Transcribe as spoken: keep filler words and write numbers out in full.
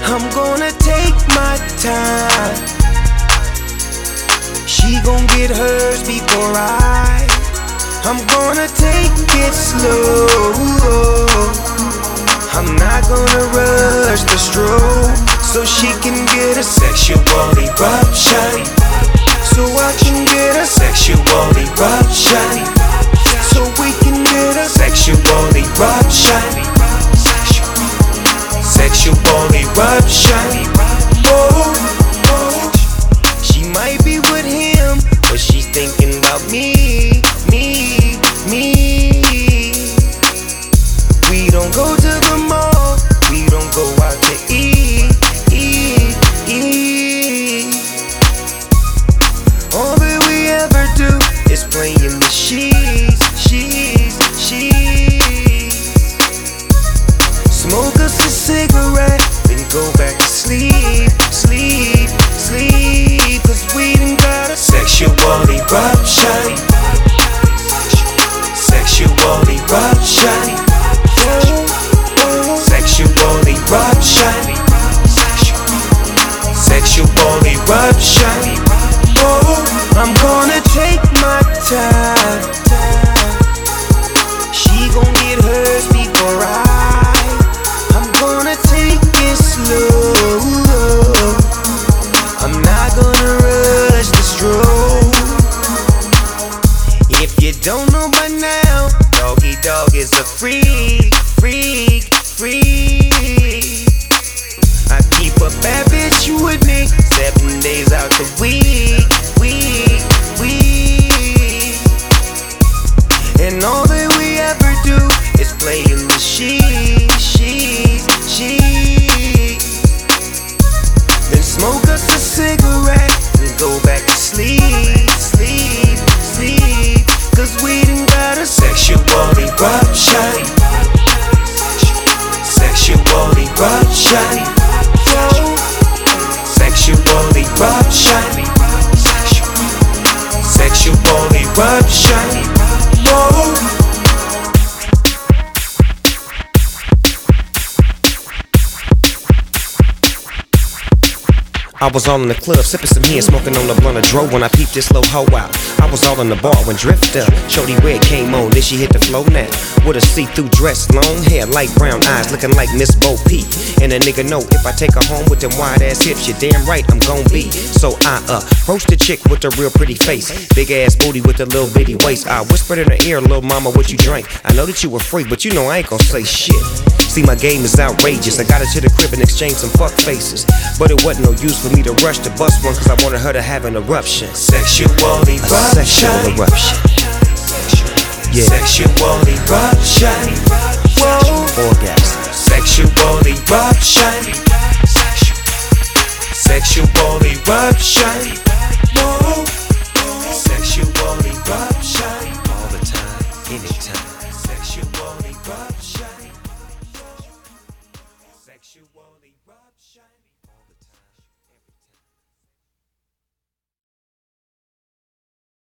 I'm gonna take my time. She gon' get hers before I. I'm gonna take it slow. I'm not gonna rush the stroke, so she can get a sexual eruption. So I can get a sexual eruption. So we can get a sexual eruption. Sexual eruption. Oh, oh. She might be with him, but she's thinking about me, me, me. We don't go to the mall, we don't go out to eat, eat, eat. All that we ever do is play in the sheets, sheets, sheets. Smoke us a cigarette, then go back to sleep, sleep, sleep. Cause we done got a sexual eruption. Sexual eruption. Sexual eruption. Sexual eruption. Oh, I'm gonna take my time. She gon' get hers before I. I'm gonna take it slow. I'm not gonna rush the stroke. If you don't know by now, Doggy Dog is a freak, freak, freak. I keep a bad bitch with me seven days out the week, week, week. And all that we ever do is play in the sheets, sheets, sheets. Then smoke us a cigarette and go back to sleep, sleep, sleep. Cause we done got a sexual eruption. Sexual eruption. Sexual eruption. Sexual eruption. Whoa. I was all in the club, sipping some hen, smoking on the blunt of dro when I peeped this little hoe out. I was all in the bar when Drifter, Shorty Red came on, then she hit the flow now. With a see-through dress, long hair, light brown eyes, looking like Miss Bo Peep. And a nigga know if I take her home with them wide-ass hips, you're damn right I'm gon' be. So I uh, approached the chick with a real pretty face, big-ass booty with a little bitty waist. I whispered in her ear, little mama, what you drink? I know that you were free, but you know I ain't gon' say shit. See, my game is outrageous. I got her to the crib and exchanged some fuck faces, but it wasn't no use for me to rush to bust one, cause I wanted her to have an eruption. Sexual eruption. A sexual eruption. Yeah. Sexual eruption. Whoa. Orgasm. Sexual eruption. Sexual eruption. Whoa. Sexual eruption. All the time, anytime. Sexual eruption. Sexual eruption.